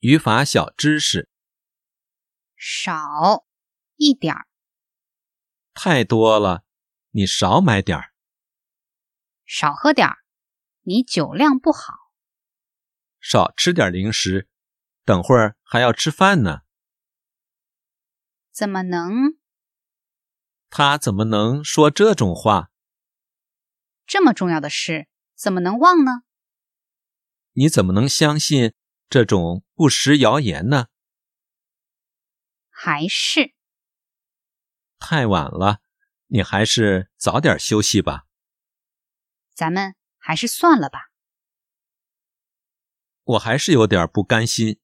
语法小知识。 少一点儿， 太多了，你少买点儿。 少喝点儿，你酒量不好。 少吃点零食，等会儿还要吃饭呢。 怎么能？ 他怎么能说这种话？ 这么重要的事，怎么能忘呢？ 你怎么能相信这种不实谣言呢？ 还是太晚了，你还是早点休息吧。 咱们还是算了吧。 我还是有点不甘心。